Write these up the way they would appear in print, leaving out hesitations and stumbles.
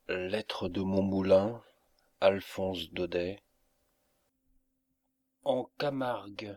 Lettre de Montmoulin, Alphonse Daudet. En Camargue.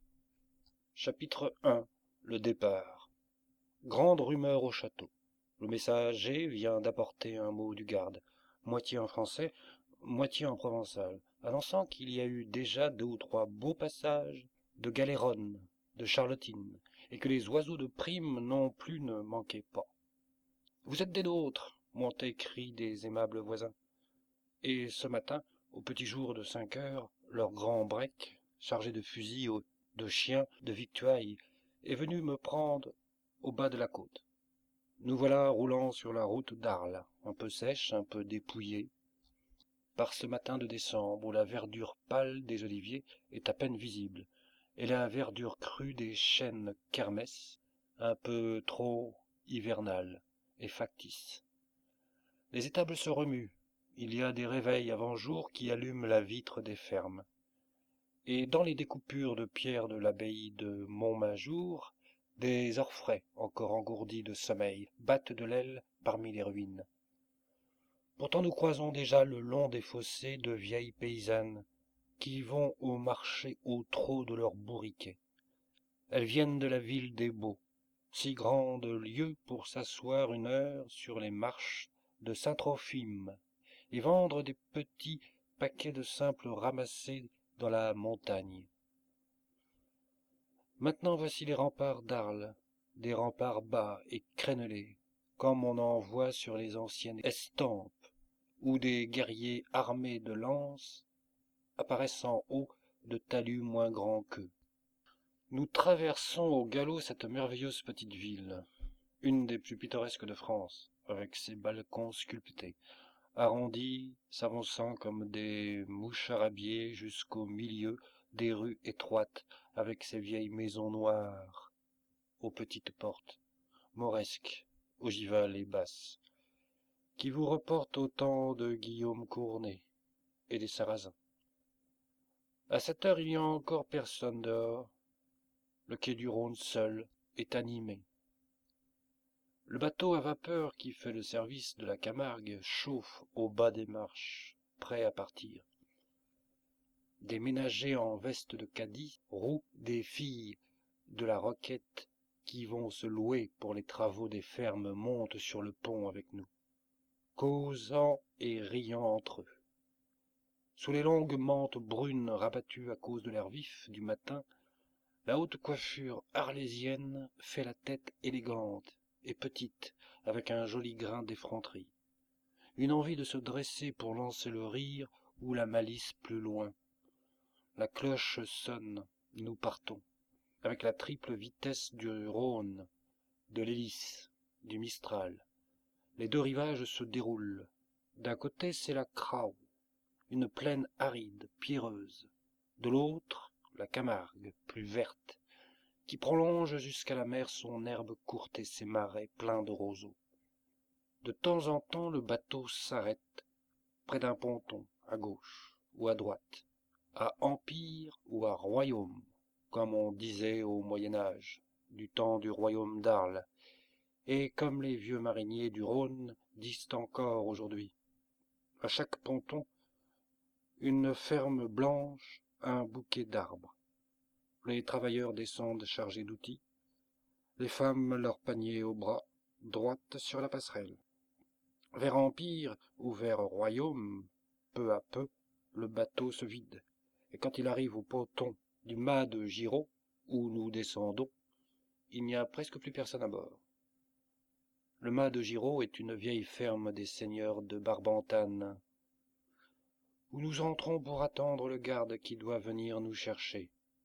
Chapitre 1. Le départ. Grande rumeur au château. Le messager vient d'apporter un mot du garde, moitié en français, moitié en provençal, annonçant qu'il y a eu déjà 2 ou 3 beaux passages de galéronnes, de charlottines, et que les oiseaux de prime non plus ne manquaient pas. Vous êtes des nôtres, m'ont écrit des aimables voisins. Et ce matin, au petit jour de 5 heures, leur grand break, chargé de fusils, de chiens, de victuailles, est venu me prendre au bas de la côte. Nous voilà roulant sur la route d'Arles, un peu sèche, un peu dépouillée, par ce matin de décembre où la verdure pâle des oliviers est à peine visible, et la verdure crue des chênes kermès, un peu trop hivernale et factice. Les étables se remuent. Il y a des réveils avant-jour qui allument la vitre des fermes. Et dans les découpures de pierre de l'abbaye de Montmajour, des orfraies, encore engourdis de sommeil, battent de l'aile parmi les ruines. Pourtant nous croisons déjà le long des fossés de vieilles paysannes qui vont au marché au trot de leurs bourriquets. Elles viennent de la ville des Baux, si grande lieu pour s'asseoir 1 heure sur les marches de Saint-Trophime et vendre des petits paquets de simples ramassés dans la montagne. Maintenant voici les remparts d'Arles, des remparts bas et crénelés, comme on en voit sur les anciennes estampes, où des guerriers armés de lances apparaissent en haut de talus moins grands qu'eux. Nous traversons au galop cette merveilleuse petite ville, une des plus pittoresques de France, avec ses balcons sculptés, arrondis, s'avançant comme des moucharabiés jusqu'au milieu des rues étroites, avec ses vieilles maisons noires, aux petites portes, mauresques, ogivales et basses, qui vous reportent au temps de Guillaume Cournet et des Sarrasins. À cette heure, il n'y a encore personne dehors. Le quai du Rhône seul est animé. Le bateau à vapeur qui fait le service de la Camargue chauffe au bas des marches, prêt à partir. Des ménagers en veste de caddie rouent des filles de la Roquette qui vont se louer pour les travaux des fermes montent sur le pont avec nous, causant et riant entre eux. Sous les longues mantes brunes rabattues à cause de l'air vif du matin, la haute coiffure arlésienne fait la tête élégante et petite, avec un joli grain d'effronterie. Une envie de se dresser pour lancer le rire ou la malice plus loin. La cloche sonne, nous partons, avec la triple vitesse du Rhône, de l'hélice, du Mistral. Les 2 rivages se déroulent. D'un côté, c'est la Crau, une plaine aride, pierreuse. De l'autre, la Camargue, plus verte, qui prolonge jusqu'à la mer son herbe courte et ses marais pleins de roseaux. De temps en temps, le bateau s'arrête près d'un ponton, à gauche ou à droite, à empire ou à royaume, comme on disait au Moyen Âge, du temps du royaume d'Arles, et comme les vieux mariniers du Rhône disent encore aujourd'hui. À chaque ponton, une ferme blanche, un bouquet d'arbres. Les travailleurs descendent chargés d'outils, les femmes leurs paniers au bras, droites sur la passerelle. Vers Empire ou vers Royaume, peu à peu, le bateau se vide, et quand il arrive au ponton du mât de Giraud, où nous descendons, il n'y a presque plus personne à bord. Le mât de Giraud est une vieille ferme des seigneurs de Barbentane, où nous entrons pour attendre le garde qui doit venir nous chercher.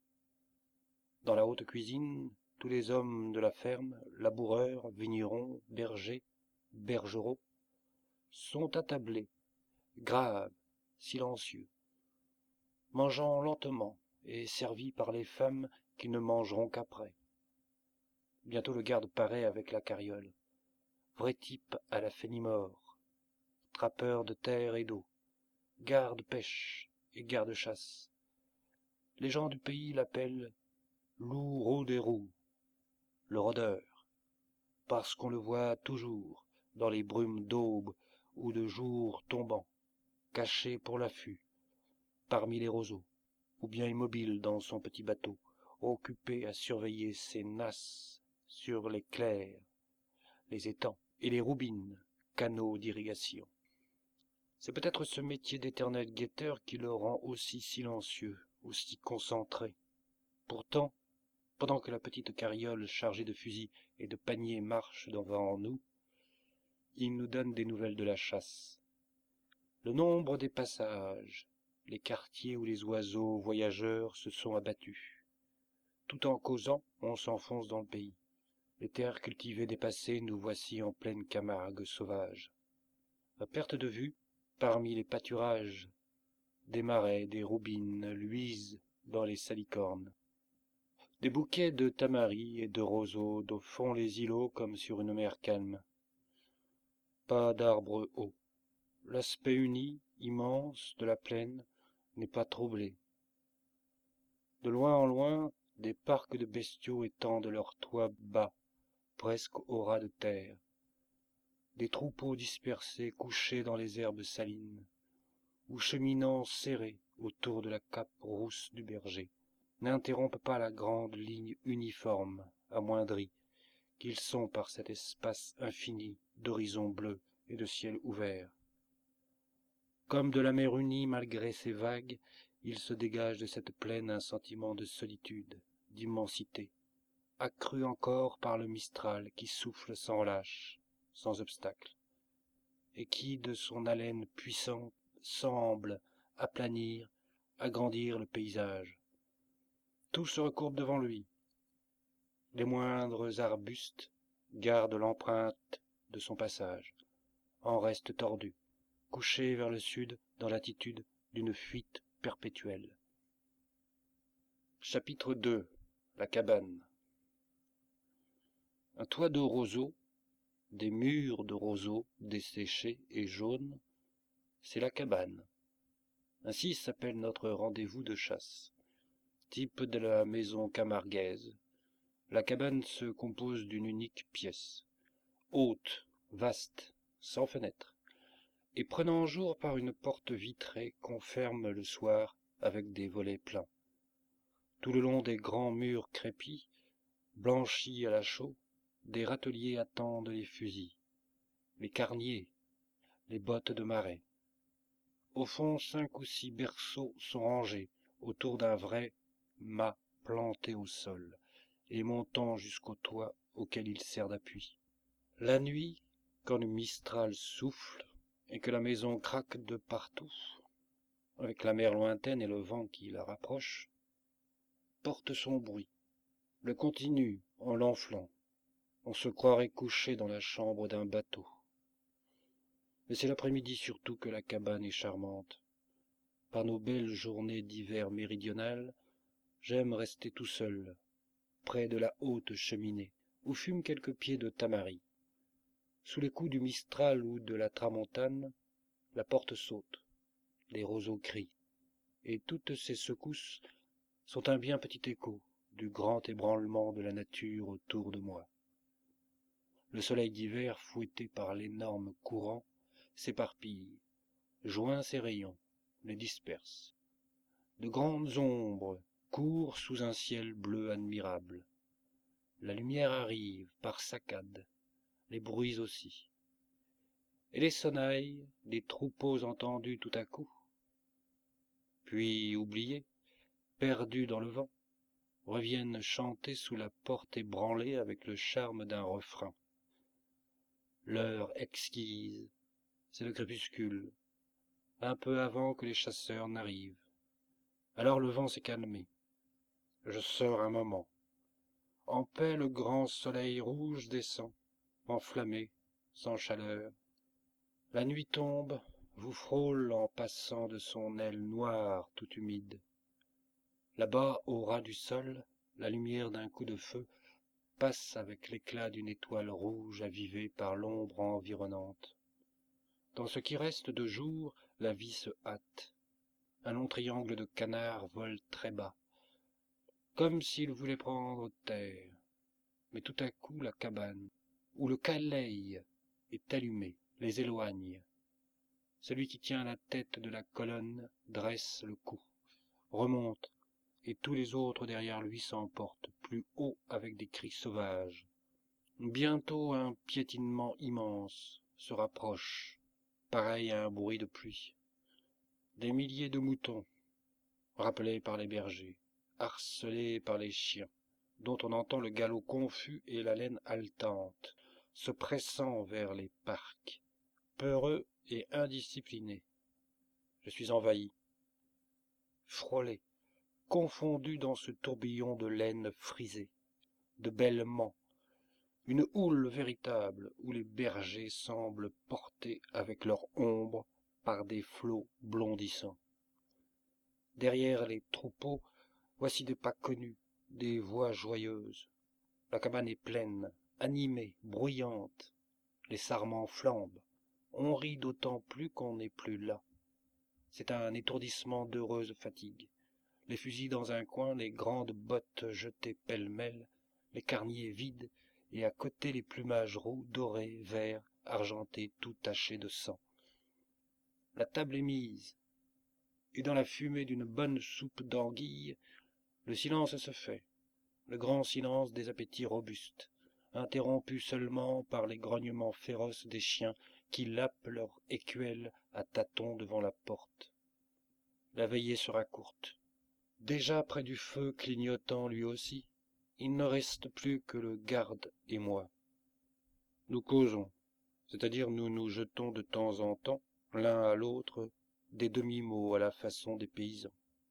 Dans la haute cuisine, tous les hommes de la ferme, laboureurs, vignerons, bergers, bergeraux, sont attablés, graves, silencieux, mangeant lentement et servis par les femmes qui ne mangeront qu'après. Bientôt le garde paraît avec la carriole, vrai type à la Fenimore, trappeur de terre et d'eau, garde-pêche et garde-chasse. Les gens du pays l'appellent loup Rôdérou, le rôdeur, parce qu'on le voit toujours dans les brumes d'aube ou de le jour tombant, caché pour l'affût, parmi les roseaux, ou bien immobile dans son petit bateau, occupé à surveiller ses nasses sur les clairs, les étangs et les roubines, canaux d'irrigation. C'est peut-être ce métier d'éternel guetteur qui le rend aussi silencieux, aussi concentré. Pourtant, pendant que la petite carriole chargée de fusils et de paniers marche devant nous, il nous donne des nouvelles de la chasse. Le nombre des passages, les quartiers où les oiseaux voyageurs se sont abattus. Tout en causant, on s'enfonce dans le pays. Les terres cultivées dépassées, nous voici en pleine Camargue sauvage. À perte de vue, parmi les pâturages, des marais, des roubines luisent dans les salicornes. Des bouquets de tamaris et de roseaux font les îlots comme sur une mer calme. Pas d'arbres hauts. L'aspect uni, immense, de la plaine n'est pas troublé. De loin en loin, des parcs de bestiaux étendent leurs toits bas, presque au ras de terre. Des troupeaux dispersés couchés dans les herbes salines, ou cheminant serrés autour de la cape rousse du berger, n'interrompent pas la grande ligne uniforme, amoindrie, qu'ils sont par cet espace infini d'horizons bleus et de ciel ouvert. Comme de la mer unie malgré ses vagues, il se dégage de cette plaine un sentiment de solitude, d'immensité, accru encore par le mistral qui souffle sans relâche, sans obstacle, et qui, de son haleine puissante, semble aplanir, agrandir le paysage. Tout se recourbe devant lui. Les moindres arbustes gardent l'empreinte de son passage, en restent tordus, couchés vers le sud dans l'attitude d'une fuite perpétuelle. Chapitre 2. La cabane. Un toit de roseaux, des murs de roseaux desséchés et jaunes, c'est la cabane. Ainsi s'appelle notre rendez-vous de chasse. Type de la maison camarguaise, la cabane se compose d'une unique pièce, haute, vaste, sans fenêtre, et prenant jour par une porte vitrée qu'on ferme le soir avec des volets pleins. Tout le long des grands murs crépis, blanchis à la chaux, des râteliers attendent les fusils, les carniers, les bottes de marais. Au fond, 5 ou 6 berceaux sont rangés autour d'un vrai mât planté au sol et montant jusqu'au toit auquel il sert d'appui. La nuit, quand le mistral souffle et que la maison craque de partout, avec la mer lointaine et le vent qui la rapproche, porte son bruit, le continue en l'enflant. On se croirait couché dans la chambre d'un bateau. Mais c'est l'après-midi surtout que la cabane est charmante. Par nos belles journées d'hiver méridional, j'aime rester tout seul, près de la haute cheminée, où fument quelques pieds de tamaris. Sous les coups du mistral ou de la tramontane, la porte saute, les roseaux crient, et toutes ces secousses sont un bien petit écho du grand ébranlement de la nature autour de moi. Le soleil d'hiver, fouetté par l'énorme courant, s'éparpille, joint ses rayons, les disperse. De grandes ombres courent sous un ciel bleu admirable. La lumière arrive par saccades, les bruits aussi. Et les sonnailles des troupeaux entendus tout à coup, puis oubliés, perdus dans le vent, reviennent chanter sous la porte ébranlée avec le charme d'un refrain. L'heure exquise, c'est le crépuscule, un peu avant que les chasseurs n'arrivent. Alors le vent s'est calmé. Je sors un moment. En paix, le grand soleil rouge descend, enflammé, sans chaleur. La nuit tombe, vous frôle en passant de son aile noire tout humide. Là-bas, au ras du sol, la lumière d'un coup de feu passe avec l'éclat d'une étoile rouge avivée par l'ombre environnante. Dans ce qui reste de jour, la vie se hâte. Un long triangle de canards vole très bas, comme s'il voulait prendre terre. Mais tout à coup la cabane, où le caleil est allumé, les éloigne. Celui qui tient la tête de la colonne dresse le cou, remonte, et tous les autres derrière lui s'emportent, plus haut avec des cris sauvages. Bientôt un piétinement immense se rapproche, pareil à un bruit de pluie. Des milliers de moutons, rappelés par les bergers, harcelés par les chiens, dont on entend le galop confus et l'haleine haletante, se pressant vers les parcs, peureux et indisciplinés. Je suis envahi, frôlé, confondu dans ce tourbillon de laine frisée, de bêlements, une houle véritable où les bergers semblent portés avec leur ombre par des flots blondissants. Derrière les troupeaux, voici des pas connus, des voix joyeuses. La cabane est pleine, animée, bruyante. Les sarments flambent. On rit d'autant plus qu'on n'est plus là. C'est un étourdissement d'heureuse fatigue. Les fusils dans un coin, les grandes bottes jetées pêle-mêle, les carniers vides, et à côté les plumages roux, dorés, verts, argentés, tout tachés de sang. La table est mise, et dans la fumée d'une bonne soupe d'anguille, le silence se fait, le grand silence des appétits robustes, interrompu seulement par les grognements féroces des chiens qui lapent leur écuelle à tâtons devant la porte. La veillée sera courte. Déjà près du feu clignotant lui aussi, il ne reste plus que le garde et moi. Nous causons, c'est-à-dire nous nous jetons de temps en temps, l'un à l'autre, des demi-mots à la façon des paysans.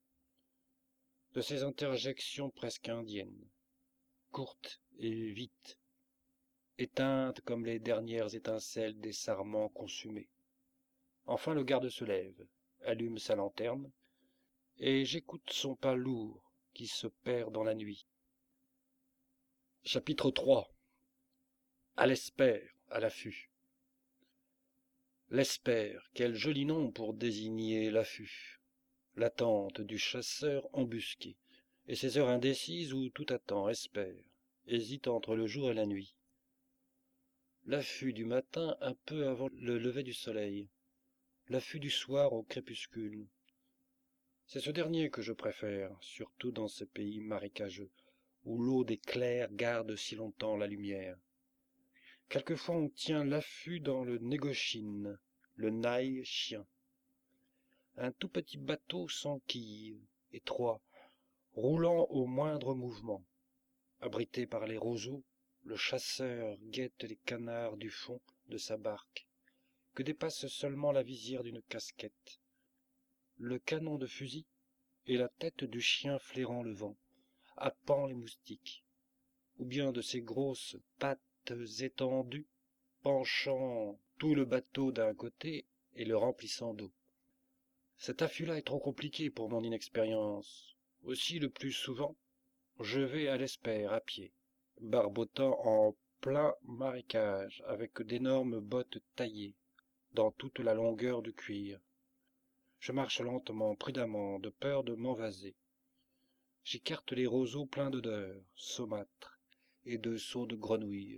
De ces interjections presque indiennes, courtes et vite, éteintes comme les dernières étincelles des sarments consumés. Enfin le garde se lève, allume sa lanterne, et j'écoute son pas lourd qui se perd dans la nuit. Chapitre 3. À l'espère, à l'affût. L'espère, quel joli nom pour désigner l'affût, l'attente du chasseur embusqué, et ces heures indécises où tout attend, espère, hésite entre le jour et la nuit. L'affût du matin un peu avant le lever du soleil, l'affût du soir au crépuscule. C'est ce dernier que je préfère, surtout dans ces pays marécageux, où l'eau des clairs garde si longtemps la lumière. Quelquefois on tient l'affût dans le négochine, le nail chien. Un tout petit bateau sans quille, étroit, roulant au moindre mouvement. Abrité par les roseaux, le chasseur guette les canards du fond de sa barque, que dépasse seulement la visière d'une casquette. Le canon de fusil et la tête du chien flairant le vent, happant les moustiques, ou bien de ses grosses pattes étendues, penchant tout le bateau d'un côté et le remplissant d'eau. Cet affût-là est trop compliqué pour mon inexpérience. Aussi, le plus souvent, je vais à l'espère à pied, barbotant en plein marécage, avec d'énormes bottes taillées, dans toute la longueur du cuir. Je marche lentement, prudemment, de peur de m'envaser. J'écarte les roseaux pleins d'odeurs, saumâtres, et de sauts de grenouilles.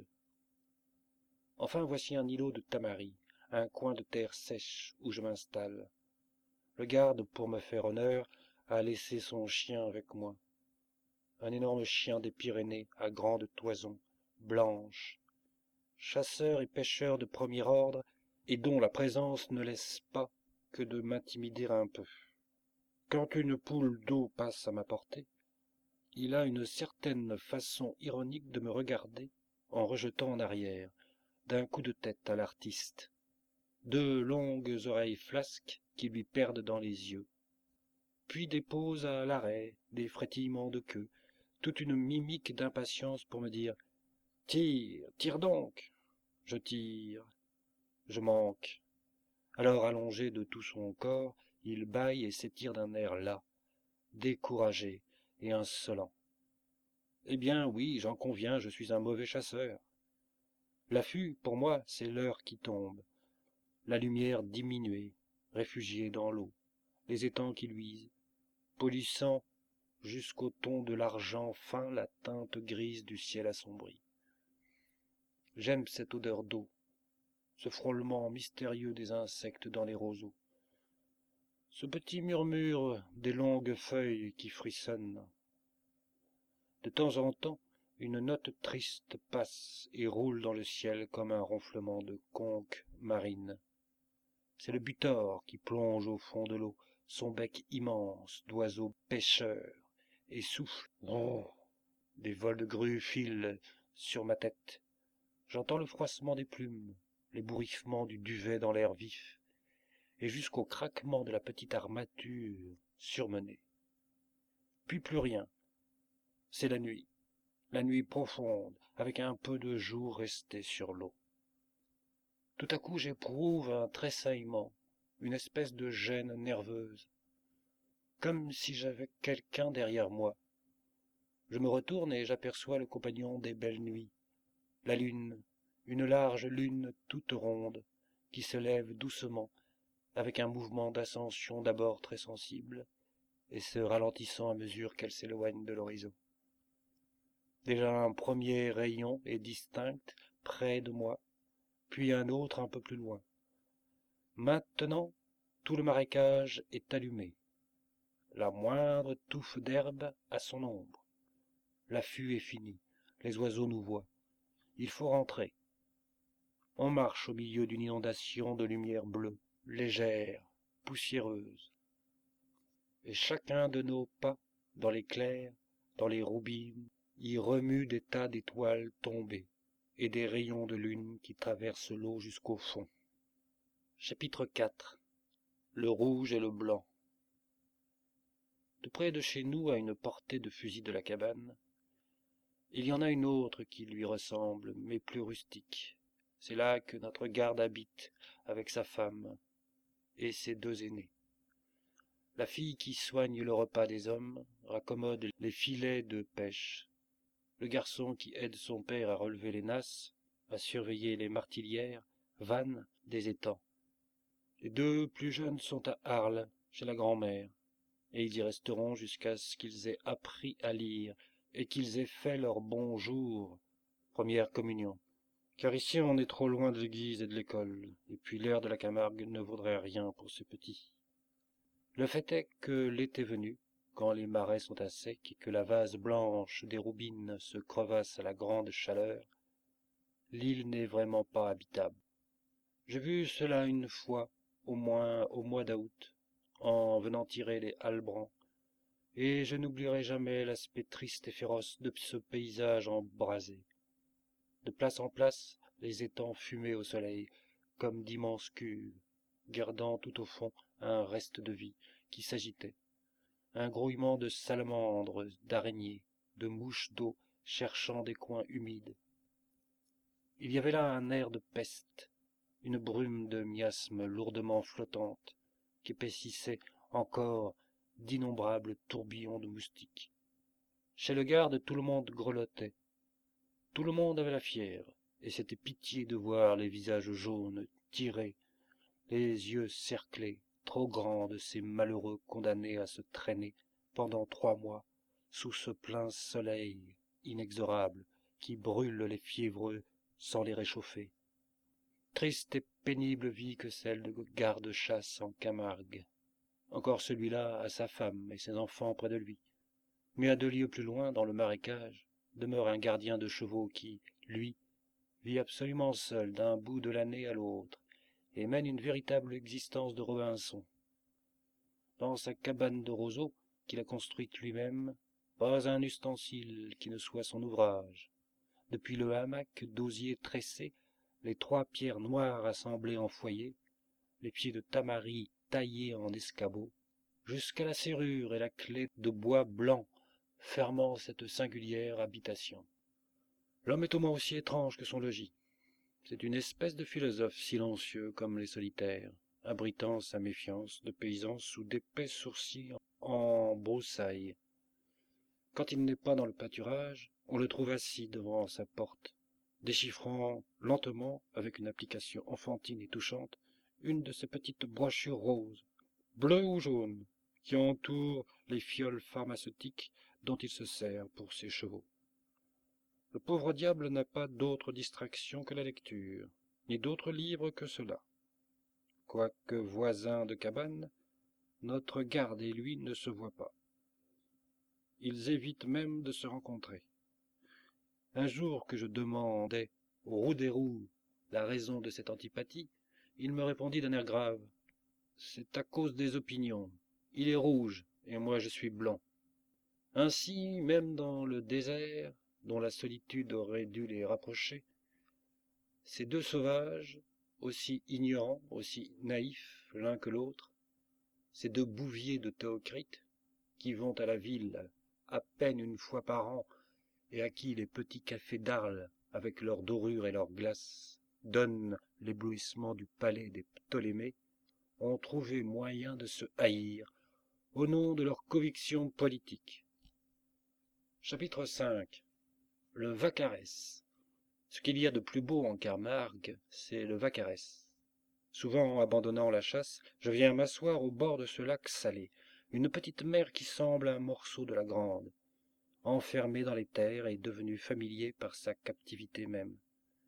Enfin voici un îlot de tamaris, un coin de terre sèche où je m'installe. Le garde, pour me faire honneur, a laissé son chien avec moi. Un énorme chien des Pyrénées à grande toison, blanche, chasseur et pêcheur de premier ordre, et dont la présence ne laisse pas que de m'intimider un peu. Quand une poule d'eau passe à ma portée, il a une certaine façon ironique de me regarder en rejetant en arrière, d'un coup de tête à l'artiste, deux longues oreilles flasques qui lui perdent dans les yeux, puis dépose à l'arrêt des frétillements de queue, toute une mimique d'impatience pour me dire « Tire, tire donc !» Je tire, je manque. Alors allongé de tout son corps, il bâille et s'étire d'un air las, découragé et insolent. Eh bien oui, j'en conviens, je suis un mauvais chasseur. L'affût, pour moi, c'est l'heure qui tombe, la lumière diminuée, réfugiée dans l'eau, les étangs qui luisent, polissant jusqu'au ton de l'argent fin la teinte grise du ciel assombri. J'aime cette odeur d'eau, ce frôlement mystérieux des insectes dans les roseaux, ce petit murmure des longues feuilles qui frissonnent. De temps en temps, une note triste passe et roule dans le ciel comme un ronflement de conque marine. C'est le butor qui plonge au fond de l'eau, son bec immense d'oiseau pêcheur, et souffle. Oh, des vols de grues filent sur ma tête. J'entends le froissement des plumes, l'ébouriffement du duvet dans l'air vif, et jusqu'au craquement de la petite armature surmenée. Puis plus rien. C'est la nuit profonde, avec un peu de jour resté sur l'eau. Tout à coup j'éprouve un tressaillement, une espèce de gêne nerveuse, comme si j'avais quelqu'un derrière moi. Je me retourne et j'aperçois le compagnon des belles nuits, la lune, une large lune toute ronde, qui se lève doucement, avec un mouvement d'ascension d'abord très sensible, et se ralentissant à mesure qu'elle s'éloigne de l'horizon. Déjà un premier rayon est distinct près de moi, puis un autre un peu plus loin. Maintenant, tout le marécage est allumé. La moindre touffe d'herbe a son ombre. L'affût est fini, les oiseaux nous voient. Il faut rentrer. On marche au milieu d'une inondation de lumière bleue, légère, poussiéreuse. Et chacun de nos pas, dans les clairs, dans les roubines, y remue des tas d'étoiles tombées et des rayons de lune qui traversent l'eau jusqu'au fond. Chapitre 4. Le rouge et le blanc. De près de chez nous, à une portée de fusil de la cabane, il y en a une autre qui lui ressemble, mais plus rustique. C'est là que notre garde habite, avec sa femme et ses deux aînés. La fille qui soigne le repas des hommes raccommode les filets de pêche. Le garçon qui aide son père à relever les nasses, à surveiller les martilières, vannes des étangs. Les deux plus jeunes sont à Arles, chez la grand-mère, et ils y resteront jusqu'à ce qu'ils aient appris à lire et qu'ils aient fait leur bonjour, première communion. Car ici on est trop loin de l'église et de l'école, et puis l'air de la Camargue ne vaudrait rien pour ces petits. Le fait est que l'été venu, quand les marais sont à sec et que la vase blanche des roubines se crevasse à la grande chaleur, l'île n'est vraiment pas habitable. J'ai vu cela une fois, au moins au mois d'août, en venant tirer les halbrans, et je n'oublierai jamais l'aspect triste et féroce de ce paysage embrasé. De place en place, les étangs fumaient au soleil, comme d'immenses cuves, gardant tout au fond un reste de vie qui s'agitait, un grouillement de salamandres, d'araignées, de mouches d'eau cherchant des coins humides. Il y avait là un air de peste, une brume de miasmes lourdement flottante, qu'épaississait encore d'innombrables tourbillons de moustiques. Chez le garde, tout le monde grelottait. Tout le monde avait la fièvre, et c'était pitié de voir les visages jaunes, tirés, les yeux cerclés, trop grands de ces malheureux condamnés à se traîner pendant 3 mois sous ce plein soleil inexorable qui brûle les fiévreux sans les réchauffer. Triste et pénible vie que celle de garde-chasse en Camargue. Encore celui-là a sa femme et ses enfants près de lui. Mais à 2 lieues plus loin, dans le marécage, demeure un gardien de chevaux qui, lui, vit absolument seul d'un bout de l'année à l'autre, et mène une véritable existence de Robinson. Dans sa cabane de roseaux, qu'il a construite lui-même, pas un ustensile qui ne soit son ouvrage. Depuis le hamac d'osier tressé, les 3 pierres noires assemblées en foyer, les pieds de tamaris taillés en escabeaux, jusqu'à la serrure et la clé de bois blanc fermant cette singulière habitation. L'homme est au moins aussi étrange que son logis. C'est une espèce de philosophe silencieux comme les solitaires, abritant sa méfiance de paysan sous d'épais sourcils en broussailles. Quand il n'est pas dans le pâturage, on le trouve assis devant sa porte, déchiffrant lentement, avec une application enfantine et touchante, une de ces petites brochures roses, bleues ou jaunes, qui entourent les fioles pharmaceutiques dont il se sert pour ses chevaux. Le pauvre diable n'a pas d'autre distraction que la lecture. ni d'autre livre que cela. Quoique voisins de cabane, notre garde et lui ne se voient pas. Ils évitent même de se rencontrer. Un jour que je demandais au roux des roux la raison de cette antipathie, il me répondit d'un air grave: « C'est à cause des opinions. Il est rouge, et moi je suis blanc. » Ainsi, même dans le désert, dont la solitude aurait dû les rapprocher, ces deux sauvages, aussi ignorants, aussi naïfs l'un que l'autre, ces deux bouviers de Théocrite, qui vont à la ville à peine une fois par an et à qui les petits cafés d'Arles, avec leurs dorures et leurs glaces, donnent l'éblouissement du palais des Ptolémées, ont trouvé moyen de se haïr au nom de leurs convictions politiques. Chapitre 5. Le Vaccarès. Ce qu'il y a de plus beau en Camargue, c'est le Vaccarès. Souvent, abandonnant la chasse, je viens m'asseoir au bord de ce lac salé, une petite mer qui semble un morceau de la grande, enfermé dans les terres et devenu familier par sa captivité même.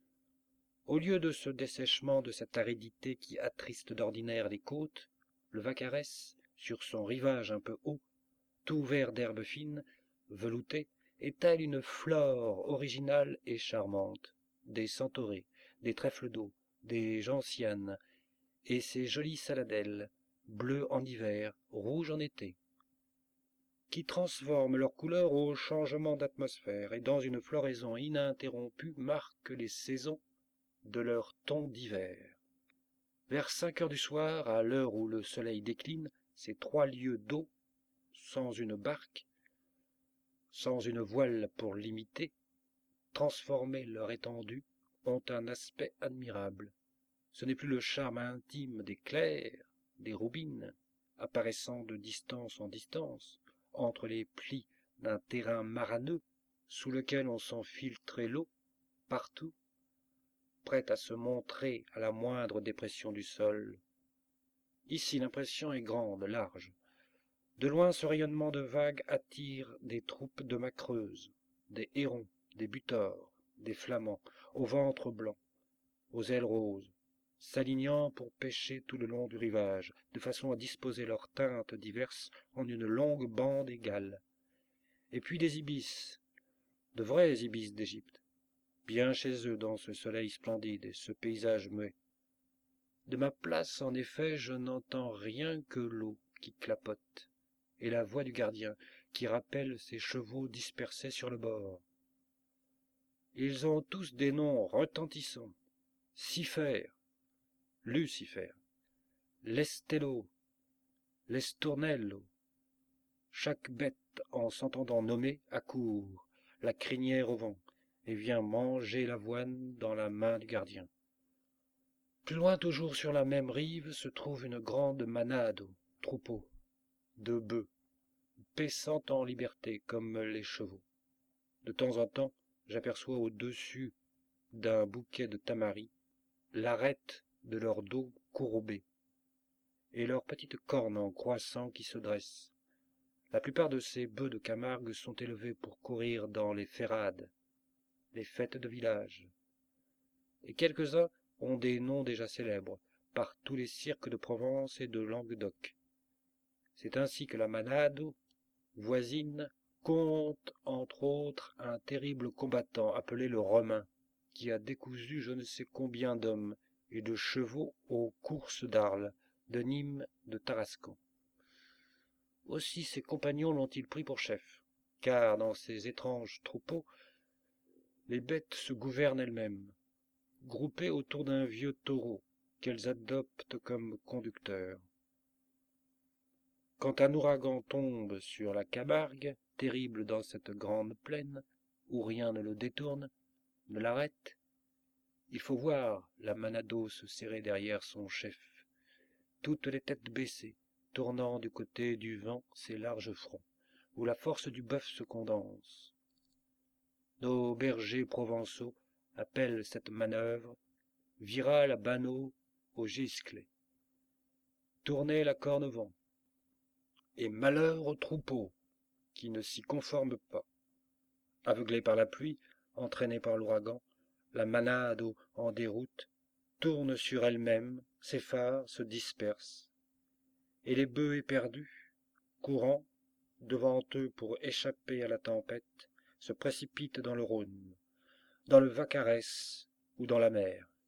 Au lieu de ce dessèchement, de cette aridité qui attriste d'ordinaire les côtes, le Vaccarès, sur son rivage un peu haut, tout vert d'herbes fines, veloutées, étale une flore originale et charmante, des centaurées, des trèfles d'eau, des gentianes, et ces jolies saladelles, bleues en hiver, rouges en été, qui transforment leur couleur au changement d'atmosphère et dans une floraison ininterrompue marquent les saisons de leur ton d'hiver. Vers 5 heures du soir, à l'heure où le soleil décline, ces 3 lieues d'eau, sans une barque, sans une voile pour l'imiter, transformer leur étendue, ont un aspect admirable. Ce n'est plus le charme intime des clairs, des roubines, apparaissant de distance en distance, entre les plis d'un terrain maraneux, sous lequel on sent filtrer l'eau, partout, prête à se montrer à la moindre dépression du sol. Ici l'impression est grande, large. De loin ce rayonnement de vagues attire des troupes de macreuses, des hérons, des butors, des flamands, au ventre blanc, aux ailes roses, s'alignant pour pêcher tout le long du rivage, de façon à disposer leurs teintes diverses en une longue bande égale. Et puis des ibis, de vrais ibis d'Égypte, bien chez eux dans ce soleil splendide et ce paysage muet. De ma place, en effet, je n'entends rien que l'eau qui clapote, et la voix du gardien, qui rappelle ses chevaux dispersés sur le bord. Ils ont tous des noms retentissants. Cipher, Lucifer, Lestello, Lestournello. Chaque bête, en s'entendant nommer, accourt, la crinière au vent, et vient manger l'avoine dans la main du gardien. Plus loin toujours sur la même rive se trouve une grande manado, troupeau, de bœufs, paissant en liberté comme les chevaux. De temps en temps, j'aperçois au-dessus d'un bouquet de tamaris l'arête de leur dos courbé et leurs petites cornes en croissant qui se dressent. La plupart de ces bœufs de Camargue sont élevés pour courir dans les ferrades, les fêtes de village, et quelques-uns ont des noms déjà célèbres par tous les cirques de Provence et de Languedoc. C'est ainsi que la manado voisine compte entre autres un terrible combattant appelé le Romain, qui a décousu je ne sais combien d'hommes et de chevaux aux courses d'Arles, de Nîmes, de Tarascon. Aussi ses compagnons l'ont-ils pris pour chef, car dans ces étranges troupeaux, les bêtes se gouvernent elles-mêmes, groupées autour d'un vieux taureau qu'elles adoptent comme conducteur. Quand un ouragan tombe sur la Camargue, terrible dans cette grande plaine, où rien ne le détourne, ne l'arrête, il faut voir la manado se serrer derrière son chef, toutes les têtes baissées, tournant du côté du vent ses larges fronts, où la force du bœuf se condense. Nos bergers provençaux appellent cette manœuvre « virer la banneau au giscle », tourner la corne au vent. Et malheur au troupeau qui ne s'y conforme pas. Aveuglée par la pluie, entraînée par l'ouragan, la manado en déroute tourne sur elle-même, s'effare, se disperse, et les bœufs éperdus, courant devant eux pour échapper à la tempête, se précipitent dans le Rhône, dans le Vaccarès ou dans la mer.